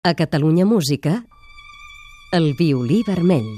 A Catalunya Música, el violí vermell.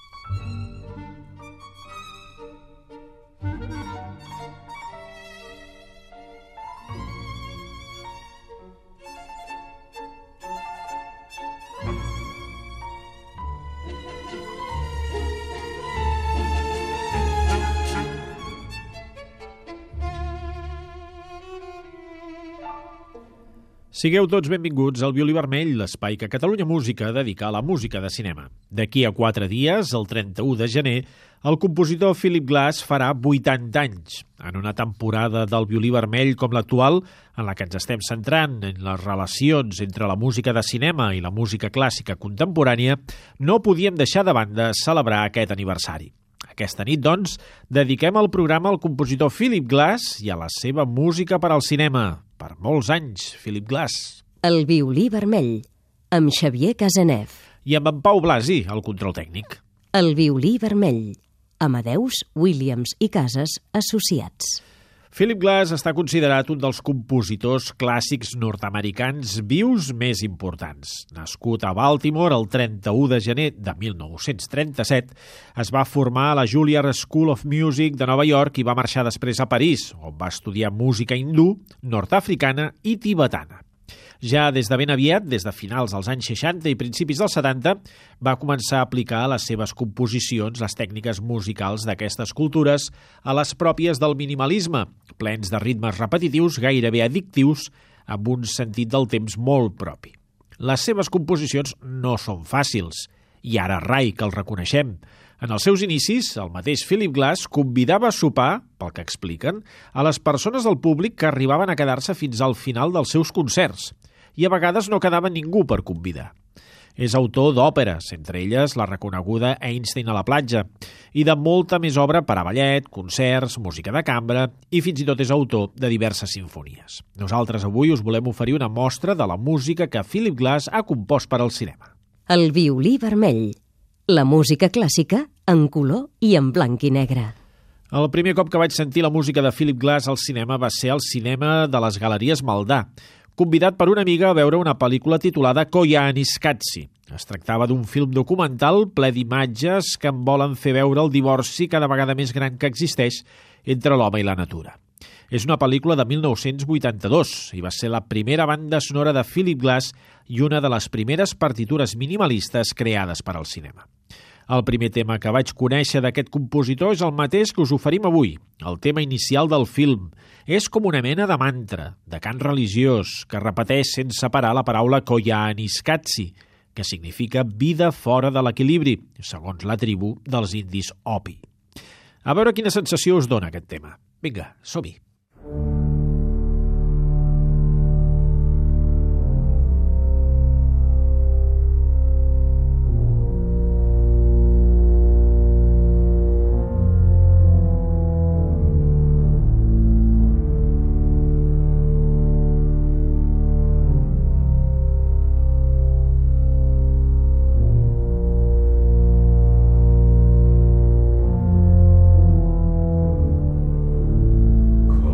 Sigueu tots benvinguts al Violí Vermell, l'espai que Catalunya Música dedica a la música de cinema. D'aquí a 4 dies, el 31 de gener, el compositor Philip Glass farà 80 anys. En una temporada del Violí Vermell com l'actual, en la que ens estem centrant en les relacions entre la música de cinema i la música clàssica contemporània, no podíem deixar de banda celebrar aquest aniversari. Aquesta nit, doncs, dediquem el programa al compositor Philip Glass i a la seva música per al cinema. Per molts anys, Philip Glass. El violí vermell, amb Xavier Casanef. I amb en Pau Blasi, el control tècnic. El violí vermell, Amadeus, Williams i Casas Associats. Philip Glass està considerat un dels compositors clàssics nord-americans vius més importants. Nascut a Baltimore el 31 de gener de 1937, es va formar a la Juilliard School of Music de Nova York i va marxar després a París, on va estudiar música hindú, nord-africana i tibetana. Ja des de ben aviat, des de finals dels anys 60 i principis dels 70, va començar a aplicar a les seves composicions les tècniques musicals d'aquestes cultures a les pròpies del minimalisme, plens de ritmes repetitius gairebé addictius, amb un sentit del temps molt propi. Les seves composicions no són fàcils, i ara rai que el reconeixem. En els seus inicis, el mateix Philip Glass convidava a sopar, pel que expliquen, a les persones del públic que arribaven a quedar-se fins al final dels seus concerts, i a vegades no quedava ningú per convidar. És autor d'òperes, entre elles la reconeguda Einstein a la platja, i de molta més obra per a ballet, concerts, música de cambra i fins i tot és autor de diverses simfonies. Nosaltres avui us volem oferir una mostra de la música que Philip Glass ha compost per al cinema. El violí vermell, la música clàssica en color i en blanc i negre. El primer cop que vaig sentir la música de Philip Glass al cinema va ser al cinema de les Galeries Maldà, convidat per una amiga a veure una pel·lícula titulada Koyaanisqatsi. Es tractava d'un film documental ple d'imatges que en volen fer veure el divorci cada vegada més gran que existeix entre l'home i la natura. És una pel·lícula de 1982 i va ser la primera banda sonora de Philip Glass i una de les primeres partitures minimalistes creades per al cinema. El primer tema que vaig conèixer d'aquest compositor és el mateix que us oferim avui, el tema inicial del film. És com una mena de mantra, de cant religiós, que repeteix sense parar la paraula Koyaanisqatsi, que significa vida fora de l'equilibri, segons la tribu dels indis Hopi. A veure quina sensació us dona aquest tema. Vinga, som-hi. Koyaanisqatsi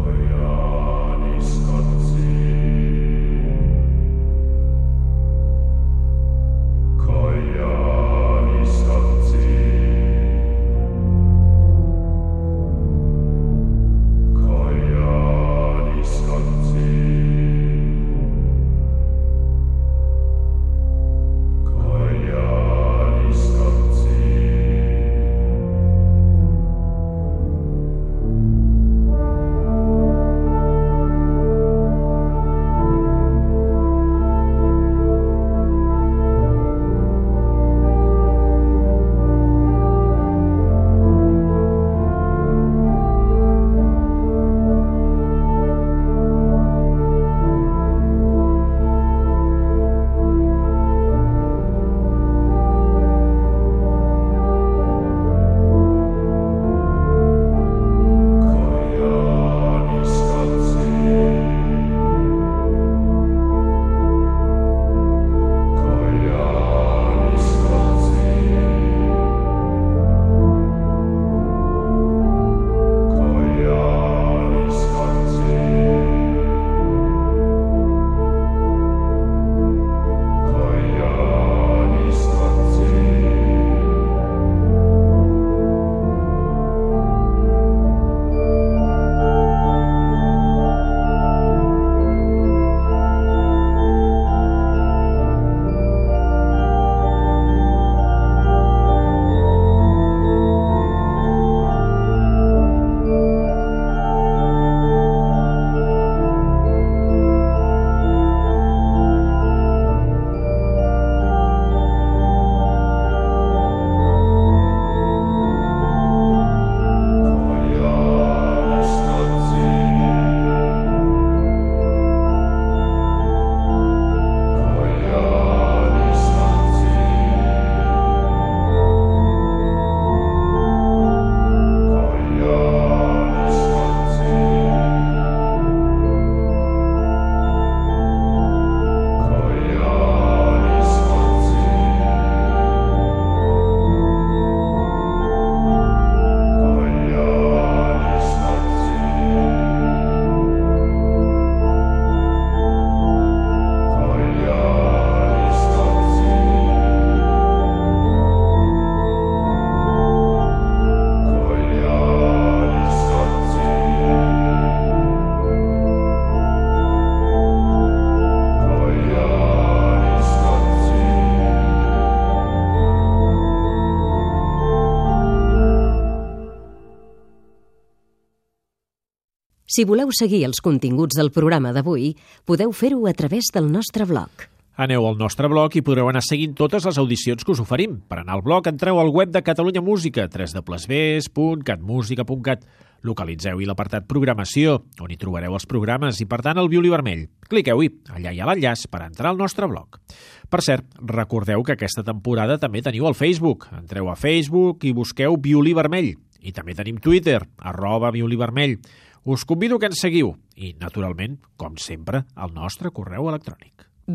Si voleu seguir els continguts del programa d'avui, podeu fer-ho a través del nostre blog. Aneu al nostre blog i podreu anar seguint totes les audicions que us oferim. Per anar al blog, entreu al web de Catalunya Música, www.catmusica.cat. Localitzeu-hi l'apartat Programació, on hi trobareu els programes i, per tant, el violí vermell. Cliqueu-hi, allà hi ha l'enllaç per entrar al nostre blog. Per cert, recordeu que aquesta temporada també teniu el Facebook. Entreu a Facebook i busqueu Violí Vermell. I també tenim Twitter, @violívermell. Us convido que ens seguiu i, naturalment, com sempre, el nostre correu electrònic.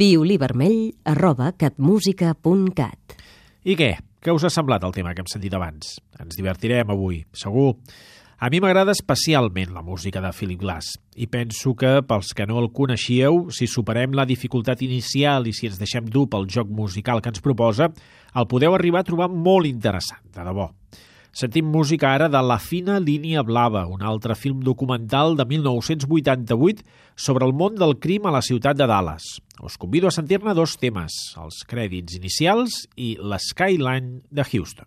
violívermell@catmusica.cat. I què? Què us ha semblat el tema que hem sentit abans? Ens divertirem avui, segur. A mi m'agrada especialment la música de Philip Glass i penso que, pels que no el coneixíeu, si superem la dificultat inicial i si ens deixem dur pel joc musical que ens proposa, el podeu arribar a trobar molt interessant, de debò. Sentim música ara de La fina línia blava, un altre film documental de 1988 sobre el món del crim a la ciutat de Dallas. Us convido a sentir-ne dos temes, els crèdits inicials i la Skyline de Houston.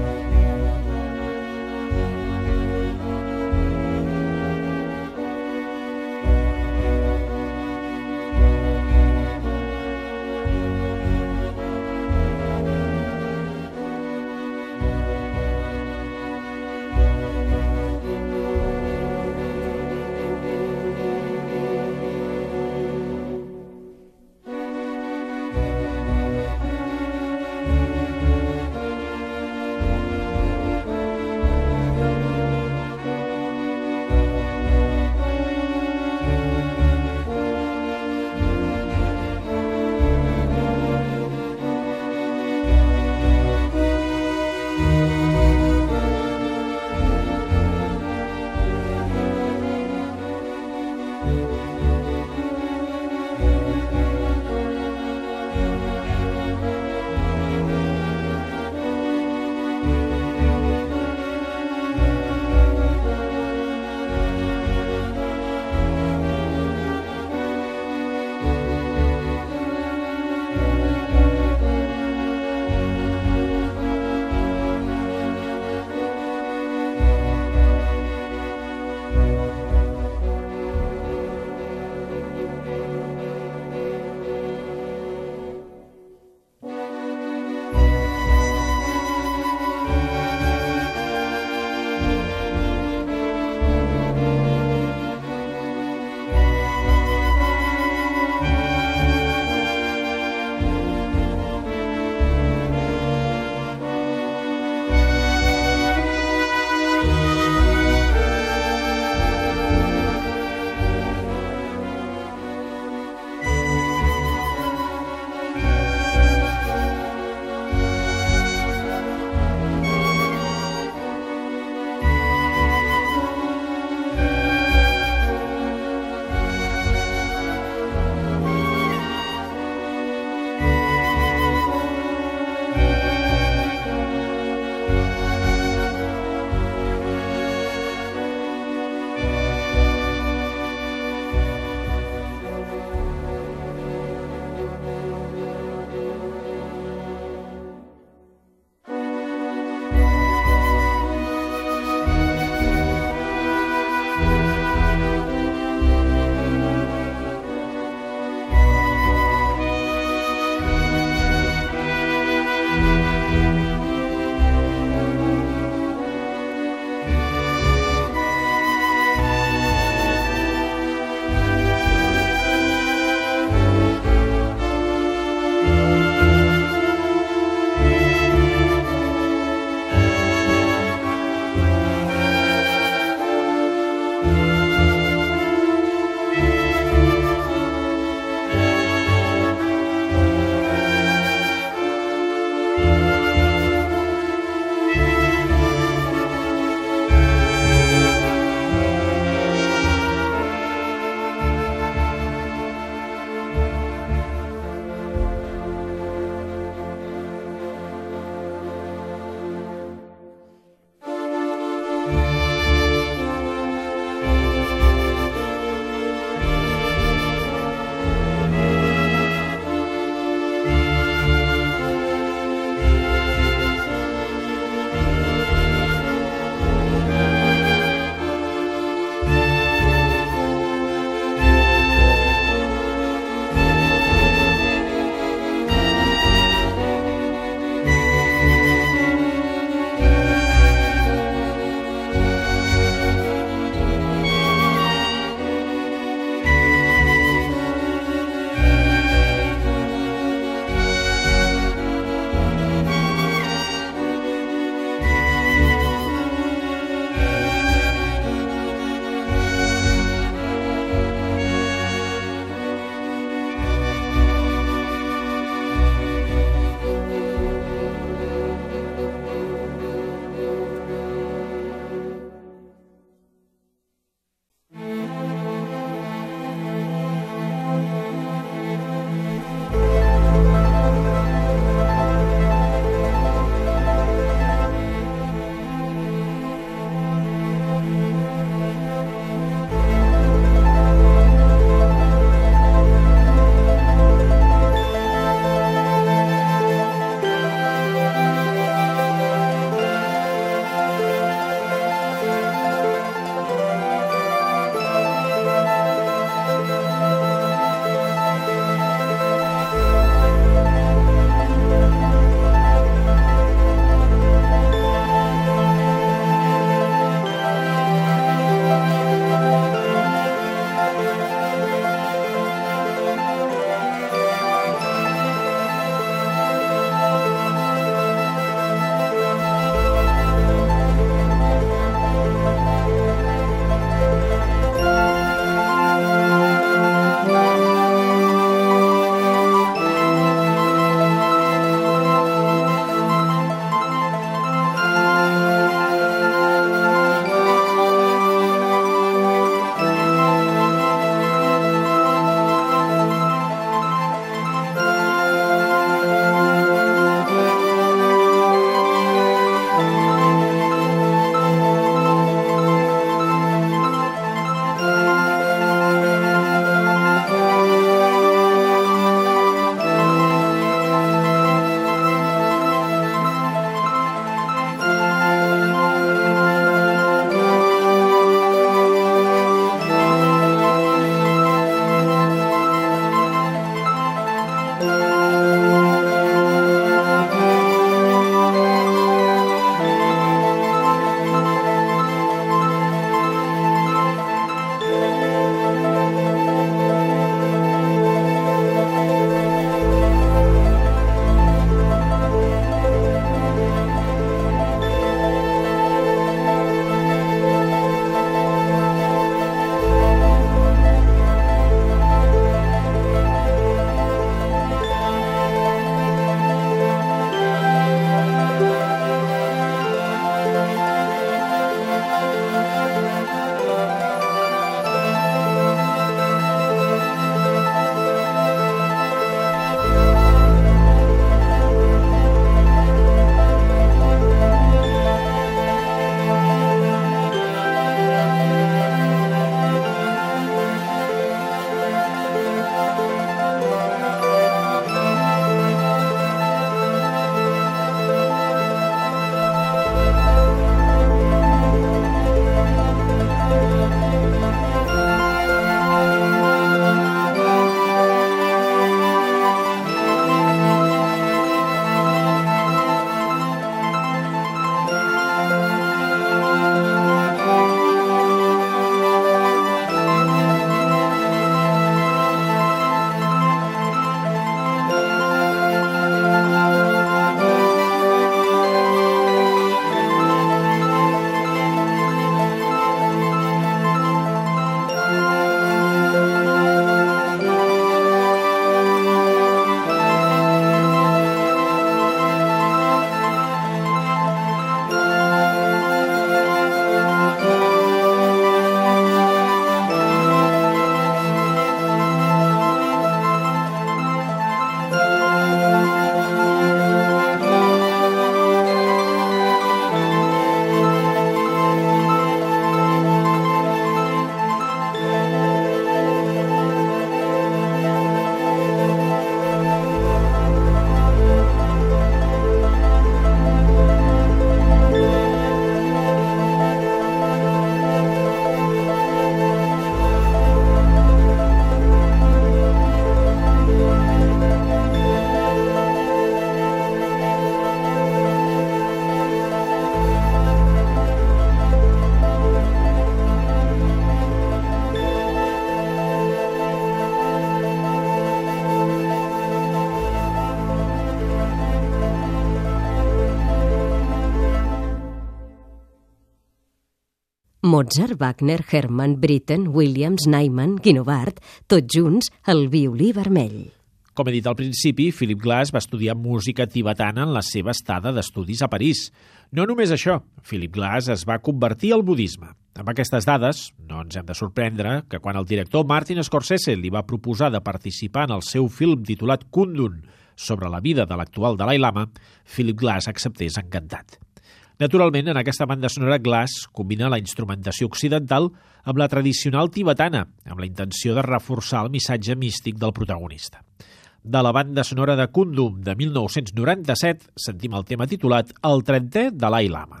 Mozart, Wagner, Hermann, Britten, Williams, Nyman, Guinovart, tots junts al violí vermell. Com he dit al principi, Philip Glass va estudiar música tibetana en la seva estada d'estudis a París. No només això, Philip Glass es va convertir al budisme. Amb aquestes dades, no ens hem de sorprendre que quan el director Martin Scorsese li va proposar de participar en el seu film titulat Kundun sobre la vida de l'actual Dalai Lama, Philip Glass acceptés encantat. Naturalment, en aquesta banda sonora, Glass combina la instrumentació occidental amb la tradicional tibetana, amb la intenció de reforçar el missatge místic del protagonista. De la banda sonora de Kundun de 1997 sentim el tema titulat El 30è Dalai Lama.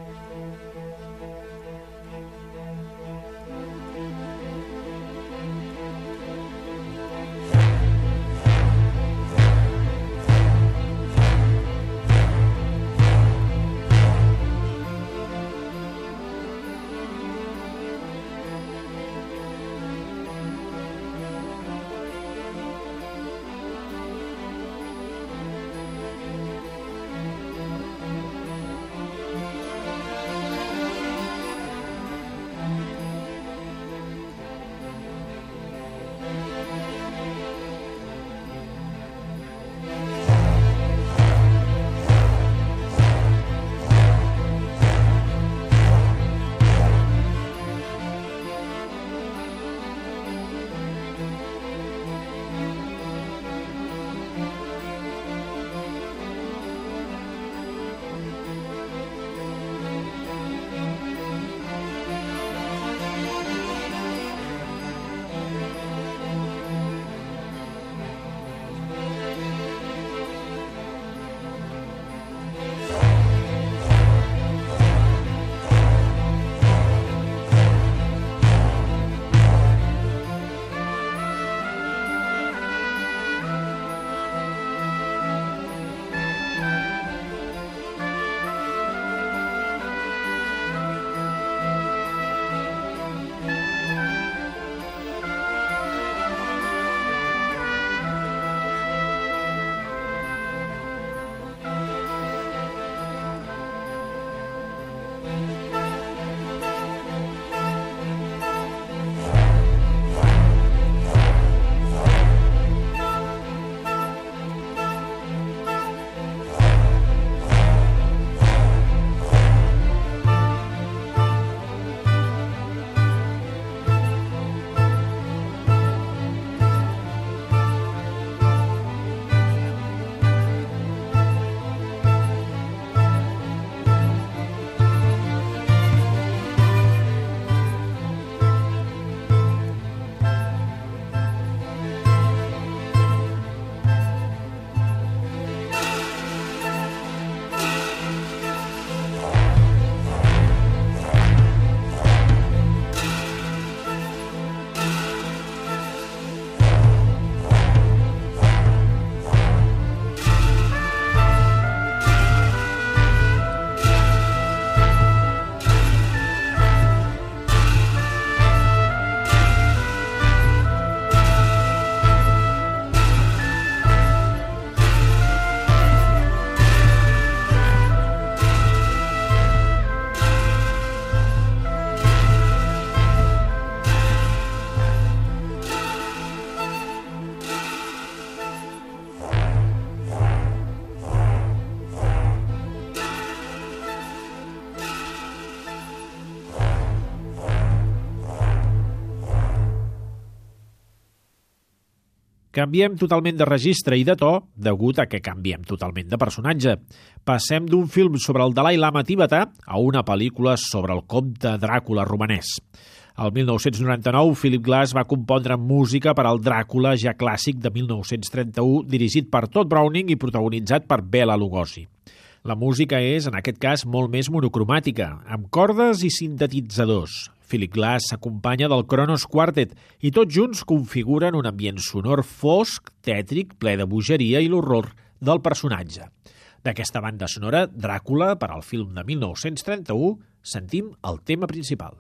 Canviem totalment de registre i de to degut a que canviem totalment de personatge. Passem d'un film sobre el Dalai Lama tibetà a una pel·lícula sobre el comte Dràcula romanès. El 1999, Philip Glass va compondre música per al Dràcula ja clàssic de 1931, dirigit per Todd Browning i protagonitzat per Bela Lugosi. La música és, en aquest cas, molt més monocromàtica, amb cordes i sintetitzadors. Philip Glass s'acompanya del Kronos Quartet i tots junts configuren un ambient sonor fosc, tètric, ple de bogeria i l'horror del personatge. D'aquesta banda sonora, Dràcula, per al film de 1931, sentim el tema principal.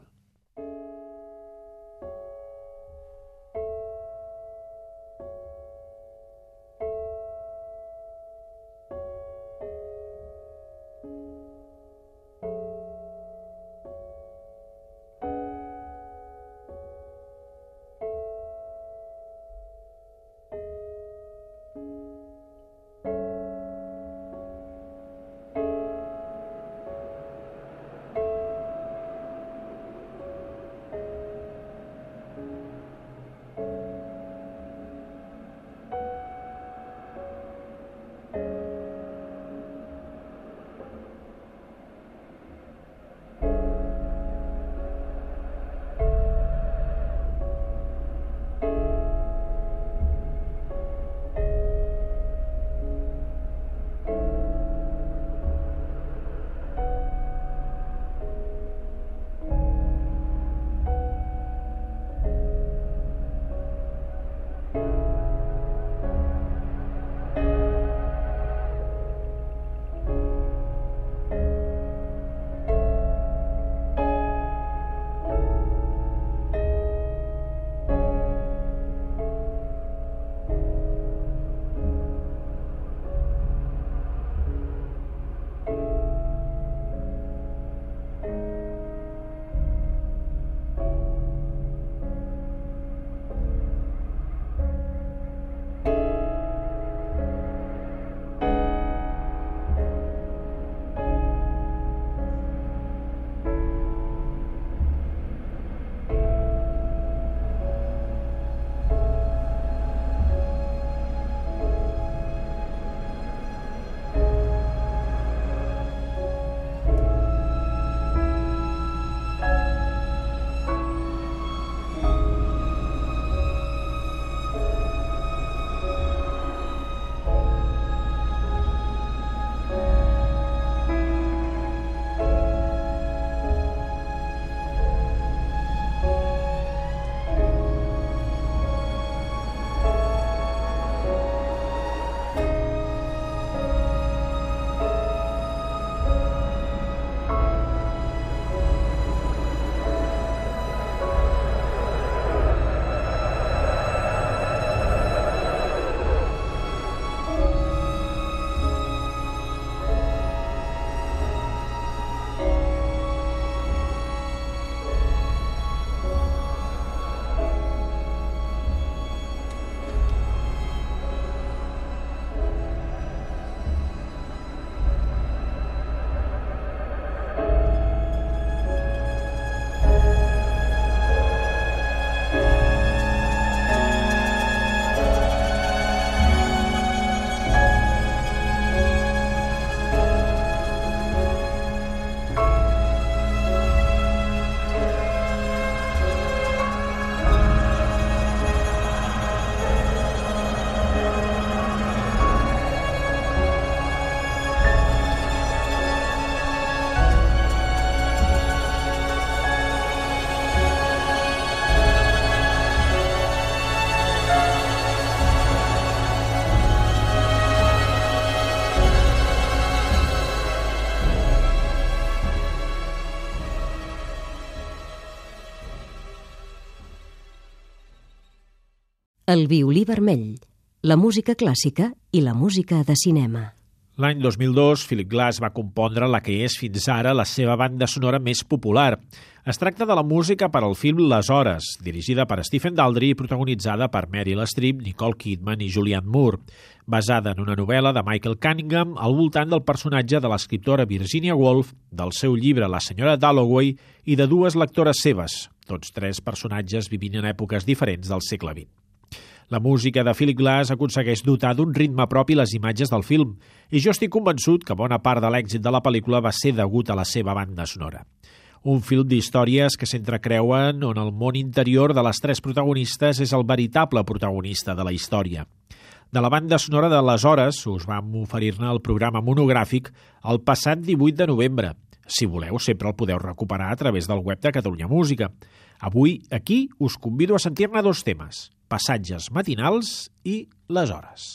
El violí vermell, la música clàssica i la música de cinema. L'any 2002, Philip Glass va compondre la que és fins ara la seva banda sonora més popular. Es tracta de la música per al film Les Hores, dirigida per Stephen Daldry i protagonitzada per Meryl Streep, Nicole Kidman i Julianne Moore, basada en una novel·la de Michael Cunningham al voltant del personatge de l'escriptora Virginia Woolf, del seu llibre La senyora Dalloway i de dues lectores seves, tots tres personatges vivint en èpoques diferents del segle XX. La música de Philip Glass aconsegueix dotar d'un ritme propi les imatges del film, i jo estic convençut que bona part de l'èxit de la pel·lícula va ser degut a la seva banda sonora. Un film d'històries que s'entrecreuen on el món interior de les tres protagonistes és el veritable protagonista de la història. De la banda sonora de Les Hores us vam oferir-ne el programa monogràfic el passat 18 de novembre. Si voleu, sempre el podeu recuperar a través del web de Catalunya Música. Avui, aquí, us convido a sentir-ne dos temes: passatges matinals i Les Hores.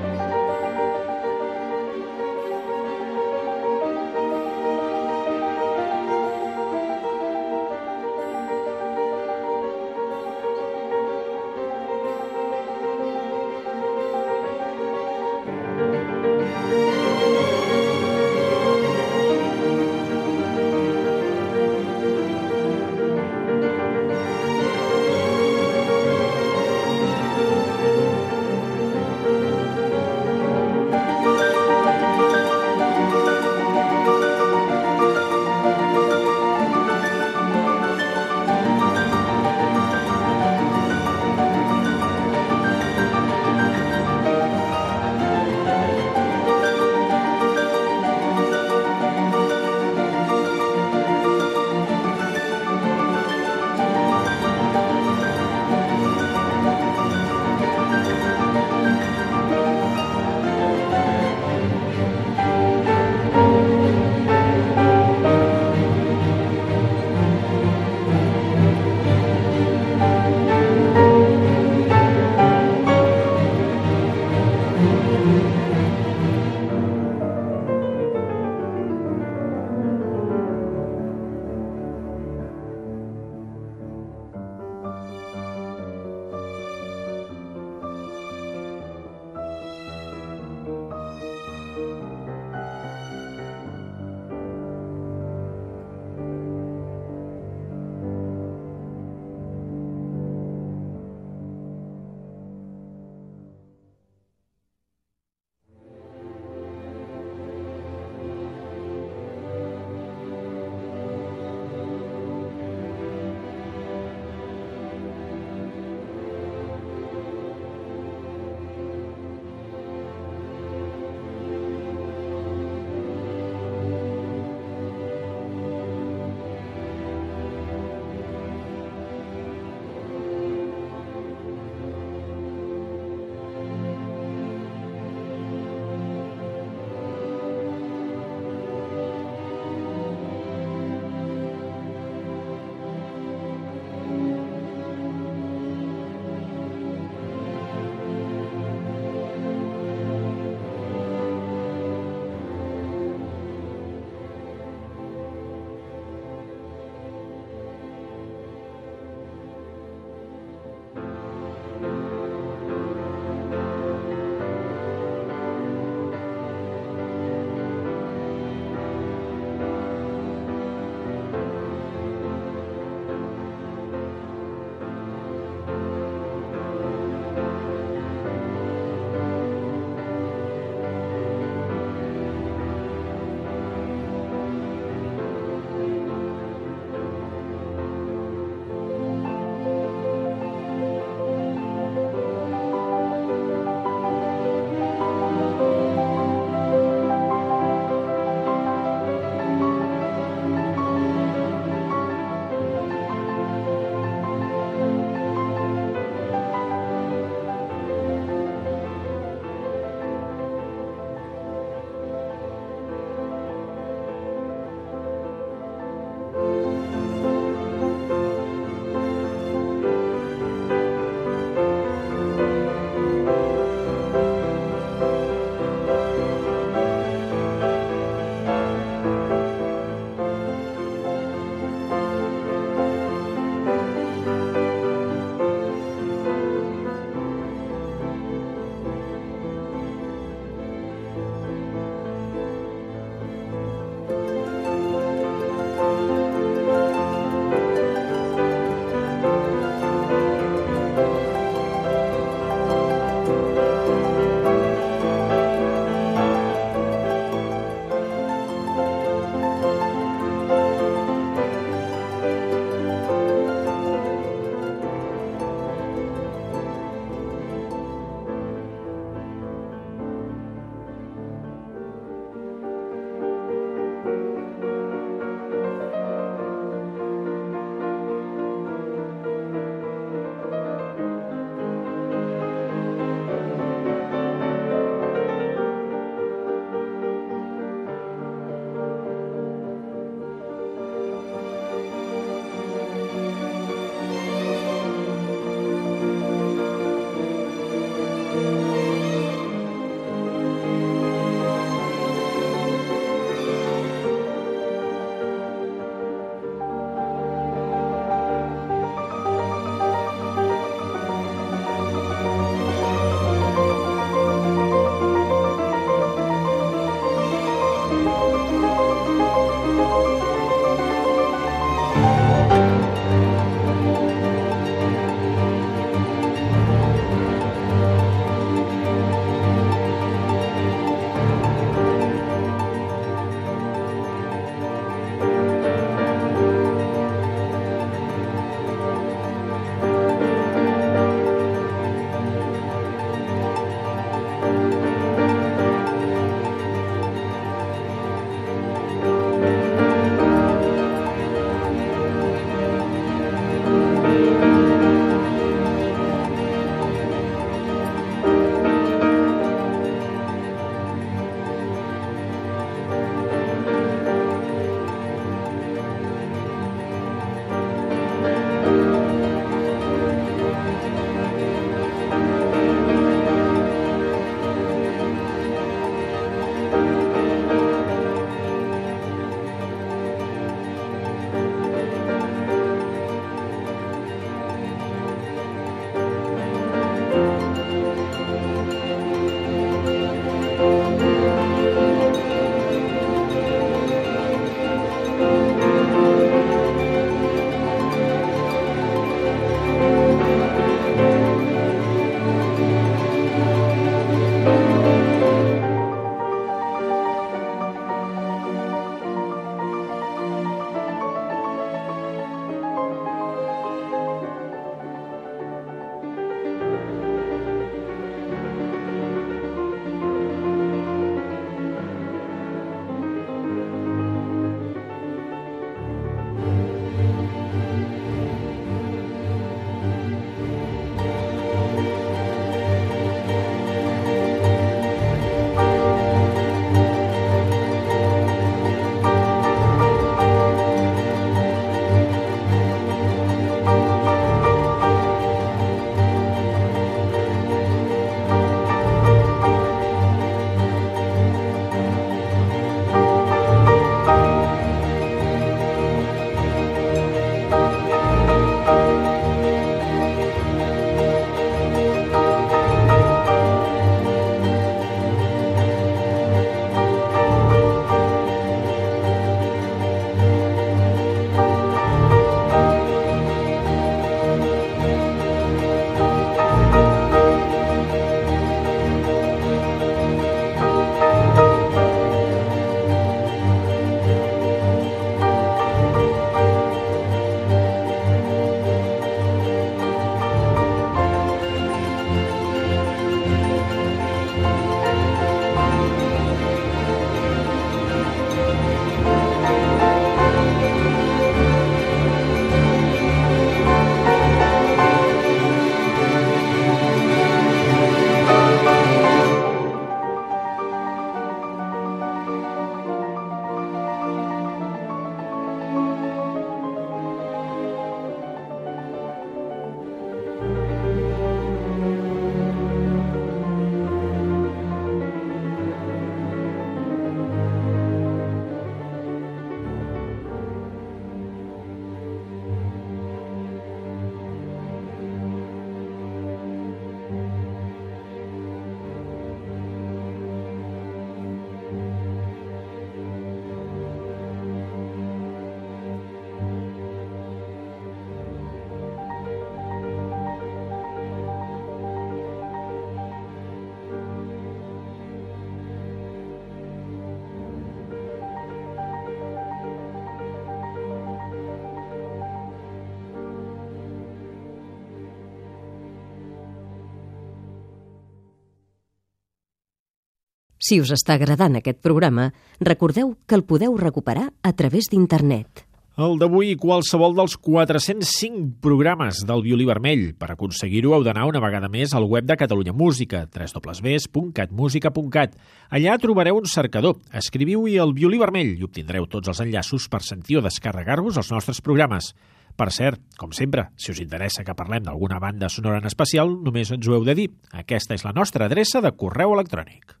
Si us està agradant aquest programa, recordeu que el podeu recuperar a través d'internet. El d'avui i qualsevol dels 405 programes del Violí Vermell. Per aconseguir-ho heu d'anar una vegada més al web de Catalunya Música, www.catmusica.cat. Allà trobareu un cercador. Escriviu-hi el Violí Vermell i obtindreu tots els enllaços per sentir o descarregar-vos els nostres programes. Per cert, com sempre, si us interessa que parlem d'alguna banda sonora en especial, només ens ho heu de dir. Aquesta és la nostra adreça de correu electrònic.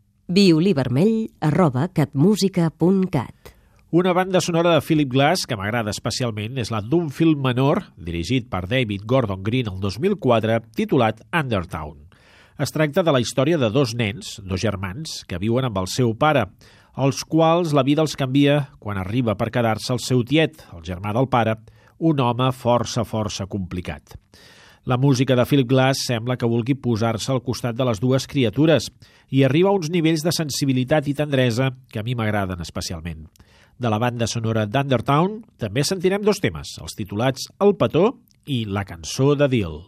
violivermell@catmusica.cat. Una banda sonora de Philip Glass que m'agrada especialment és la d'un film menor, dirigit per David Gordon Green el 2004, titulat Undertown. Es tracta de la història de dos nens, dos germans, que viuen amb el seu pare, els quals la vida els canvia quan arriba per quedar-se el seu tiet, el germà del pare, un home força complicat. La música de Philip Glass sembla que vulgui posar-se al costat de les dues criatures i arriba a uns nivells de sensibilitat i tendresa que a mi m'agraden especialment. De la banda sonora d'Undertown també sentirem dos temes, els titulats El petó i la cançó de Dill.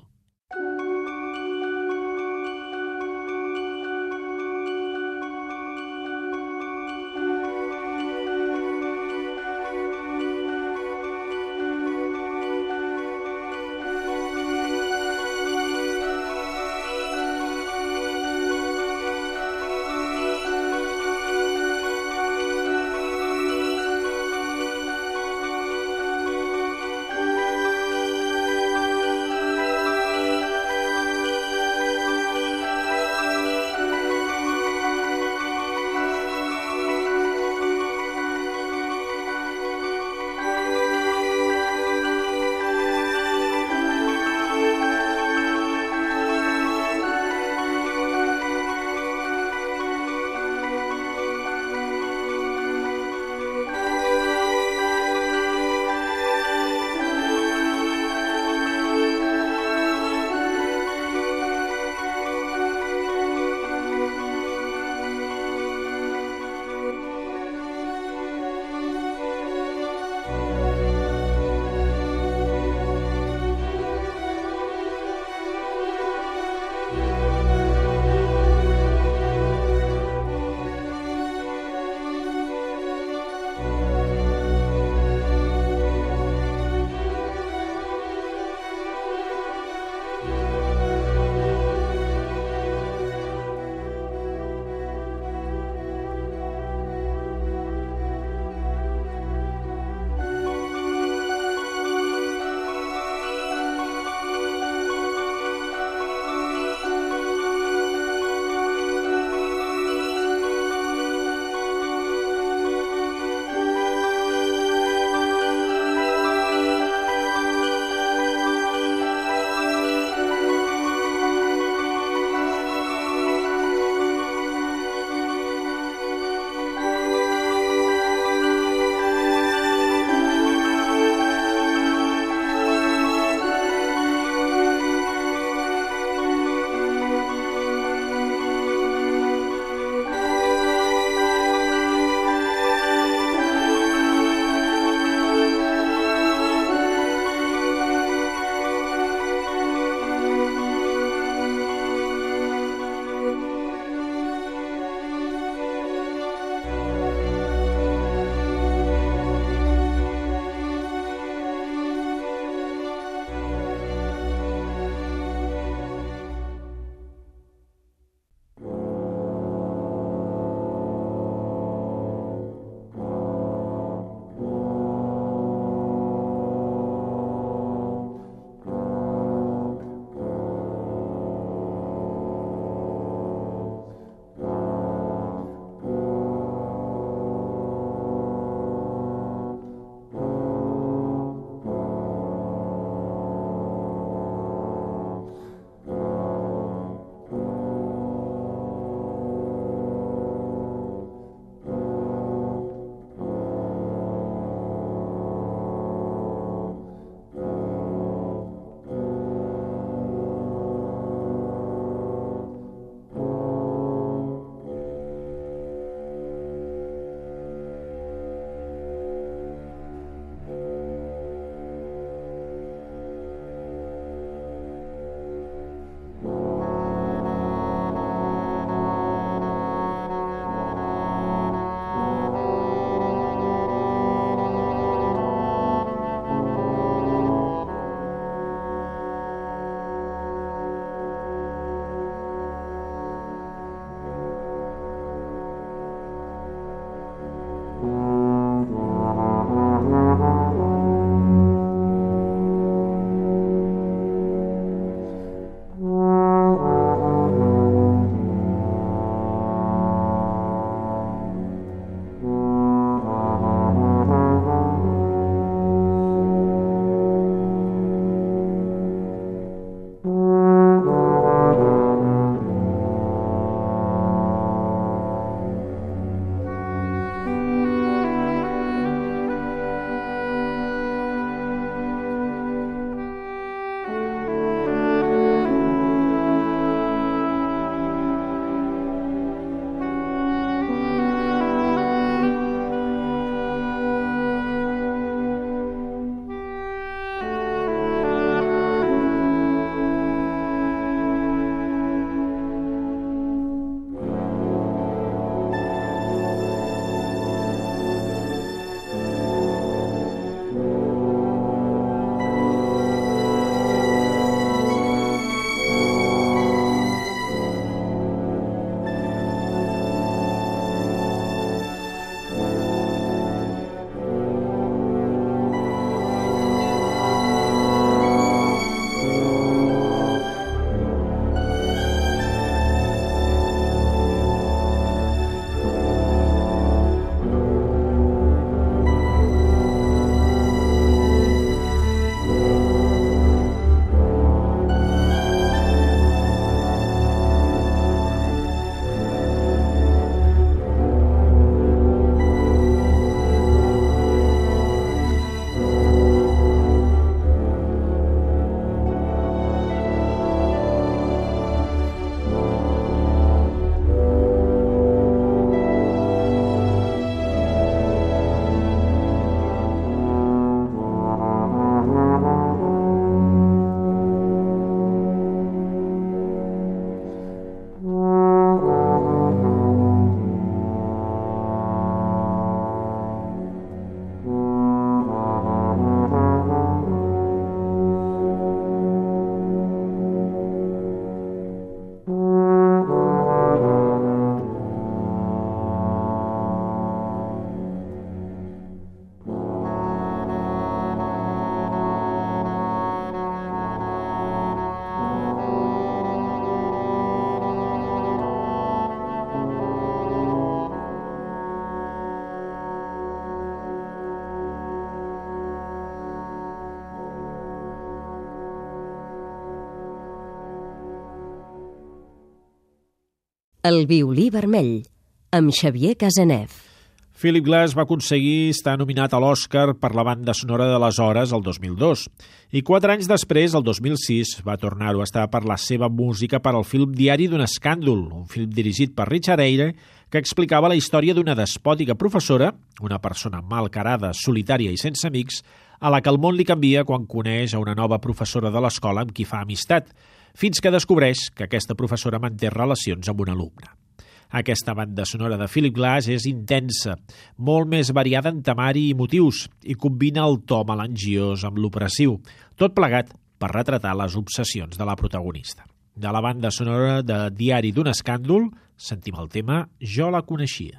El violí vermell, amb Xavier Casanev. Philip Glass va aconseguir estar nominat a l'Oscar per la banda sonora de les Hores el 2002 i 4 anys després, el 2006, va tornar-ho a estar per la seva música per al film Diari d'un escàndol, un film dirigit per Richard Eyre que explicava la història d'una despòtica professora, una persona malcarada, solitària i sense amics, a la que el món li canvia quan coneix a una nova professora de l'escola amb qui fa amistat, fins que descobreix que aquesta professora manté relacions amb un alumne. Aquesta banda sonora de Philip Glass és intensa, molt més variada en temari i motius, i combina el to melangiós amb l'opressiu, tot plegat per retratar les obsessions de la protagonista. De la banda sonora de Diari d'un escàndol, sentim el tema Jo la coneixia.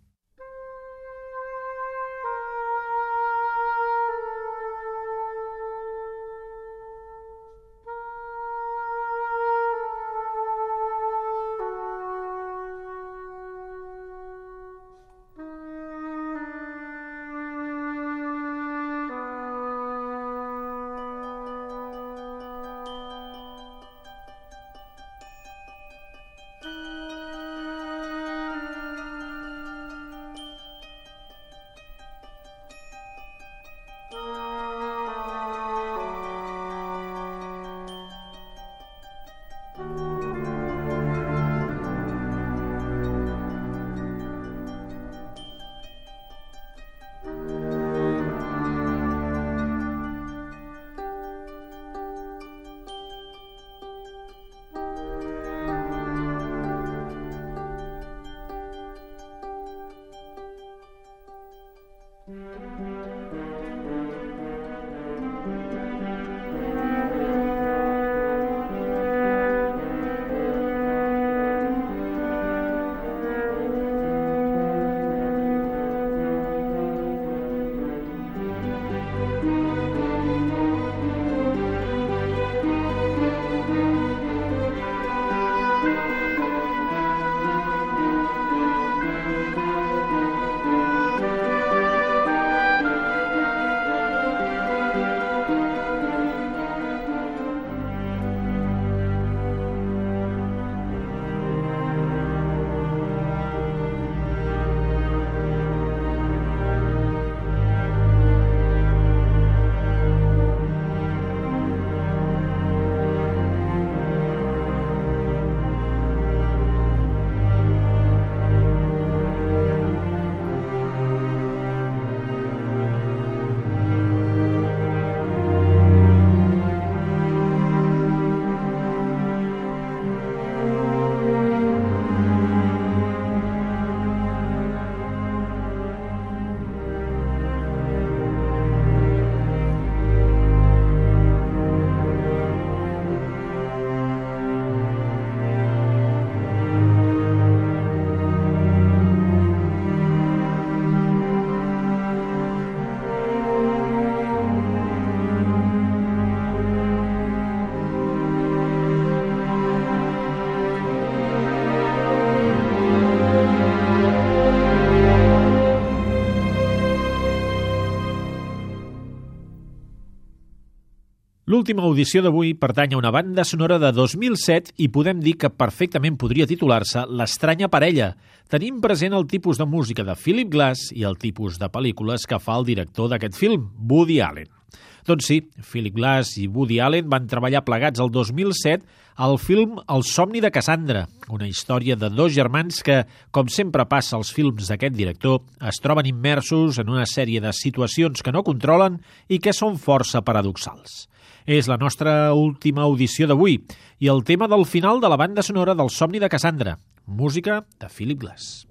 L'última audició d'avui pertany a una banda sonora de 2007 i podem dir que perfectament podria titular-se L'estranya parella. Tenim present el tipus de música de Philip Glass i el tipus de pel·lícules que fa el director d'aquest film, Woody Allen. Doncs sí, Philip Glass i Woody Allen van treballar plegats el 2007 al film El somni de Cassandra, una història de dos germans que, com sempre passa als films d'aquest director, es troben immersos en una sèrie de situacions que no controlen i que són força paradoxals. És la nostra última audició d'avui i el tema del final de la banda sonora del somni de Cassandra, música de Philip Glass.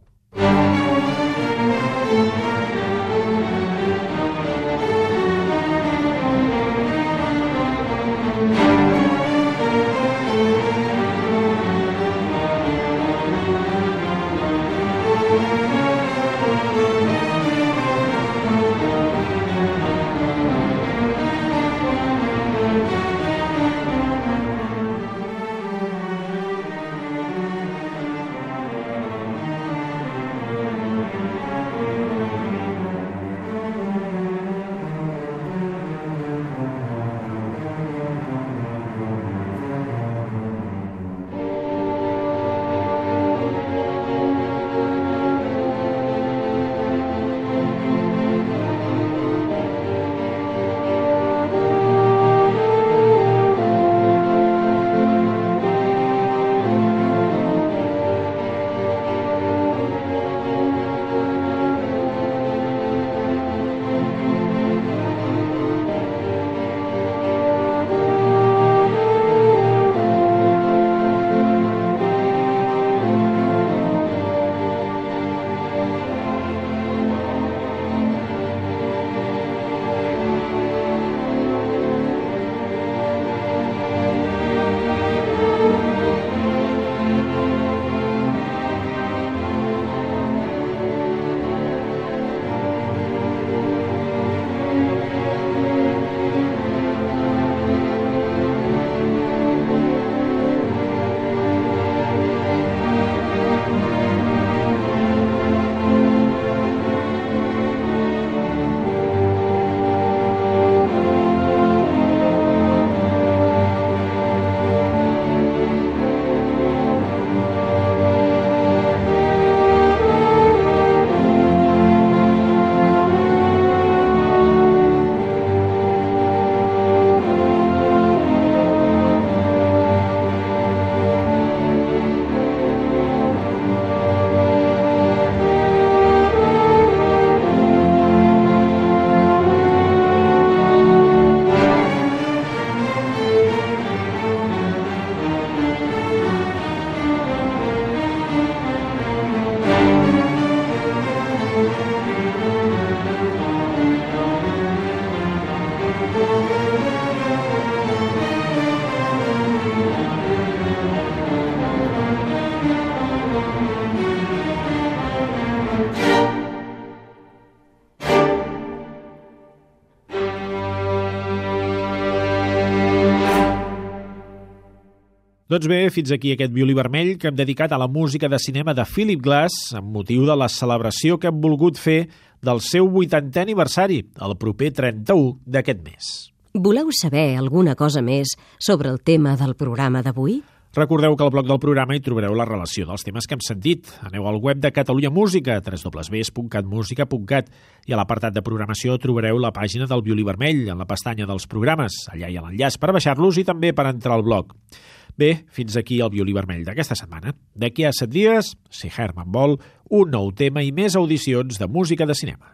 Doncs bé, fins aquí aquest violí vermell que hem dedicat a la música de cinema de Philip Glass amb motiu de la celebració que hem volgut fer del seu 80è aniversari, el proper 31 d'aquest mes. Voleu saber alguna cosa més sobre el tema del programa d'avui? Recordeu que al blog del programa hi trobareu la relació dels temes que hem sentit. Aneu al web de Catalunya Música, www.catmusica.cat, i a l'apartat de programació trobareu la pàgina del Violí Vermell en la pestanya dels programes. Allà hi ha l'enllaç per baixar-los i també per entrar al blog. Bé, fins aquí el Violí Vermell d'aquesta setmana. D'aquí a 7 dies, si Herman vol, un nou tema i més audicions de música de cinema.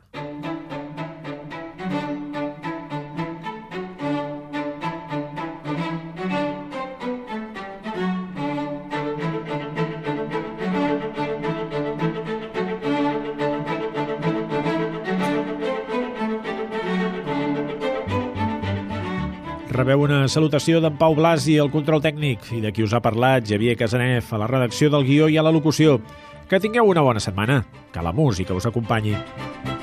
Rebeu una salutació d'en Pau Blasi al control tècnic i de qui us ha parlat Xavier Casanef a la redacció del guió i a la locució. Que tingueu una bona setmana, que la música us acompanyi.